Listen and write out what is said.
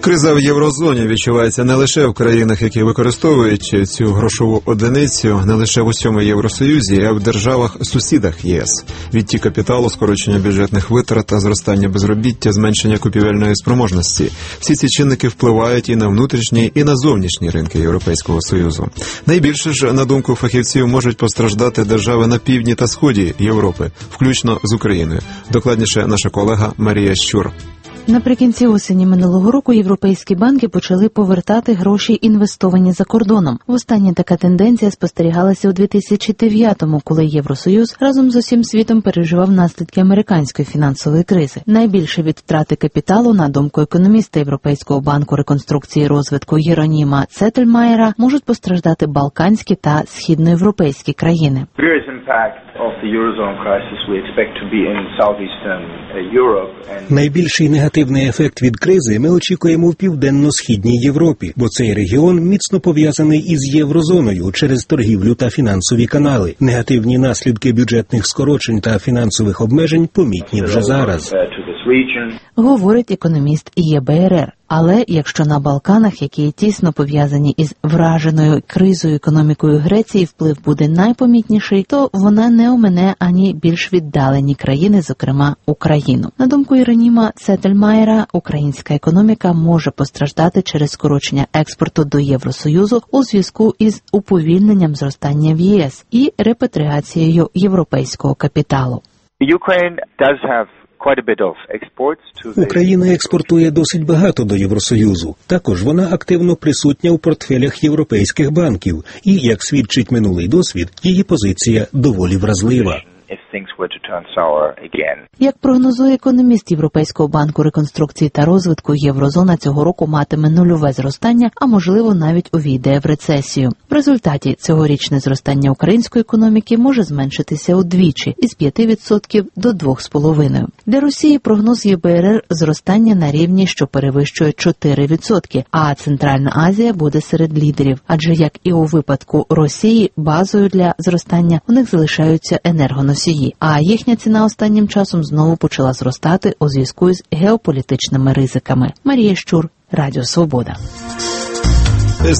Криза в єврозоні відчувається не лише в країнах, які використовують цю грошову одиницю, не лише в усьому Євросоюзі, а й в державах-сусідах ЄС. Відтік капіталу, скорочення бюджетних витрат, зростання безробіття, зменшення купівельної спроможності. Всі ці чинники впливають і на внутрішні, і на зовнішні ринки Європейського Союзу. Найбільше ж, на думку фахівців, можуть постраждати держави на півдні та сході Європи, включно з Україною. Докладніше наша колега Марія Щур. Наприкінці осені минулого року європейські банки почали повертати гроші, інвестовані за кордоном. Востаннє така тенденція спостерігалася у 2009-му, коли Євросоюз разом з усім світом переживав наслідки американської фінансової кризи. Найбільше від втрати капіталу, на думку економіста Європейського банку реконструкції і розвитку Єроніма Цетельмаєра, можуть постраждати балканські та східноєвропейські країни. Найбільший негативний ефект від кризи ми очікуємо в Південно-Східній Європі, бо цей регіон міцно пов'язаний із єврозоною через торгівлю та фінансові канали. Негативні наслідки бюджетних скорочень та фінансових обмежень помітні вже зараз. Говорить економіст ЄБРР. Але якщо на Балканах, які тісно пов'язані із враженою кризою економікою Греції, вплив буде найпомітніший, то вона не омине ані більш віддалені країни, зокрема Україну. На думку Єроніма Цетельмаєра, українська економіка може постраждати через скорочення експорту до Євросоюзу у зв'язку із уповільненням зростання в ЄС і репатріацією європейського капіталу. Україна експортує досить багато до Євросоюзу. Також вона активно присутня у портфелях європейських банків. І, як свідчить минулий досвід, її позиція доволі вразлива. Як прогнозує економіст Європейського банку реконструкції та розвитку, єврозона цього року матиме нульове зростання, а можливо навіть увійде в рецесію. В результаті цьогорічне зростання української економіки може зменшитися удвічі – із 5% до 2,5%. Для Росії прогноз ЄБРР – зростання на рівні, що перевищує 4%, а Центральна Азія буде серед лідерів. Адже, як і у випадку Росії, базою для зростання у них залишаються енергоносії, а їхня ціна останнім часом знову почала зростати у зв'язку з геополітичними ризиками. Марія Щур, Радіо Свобода.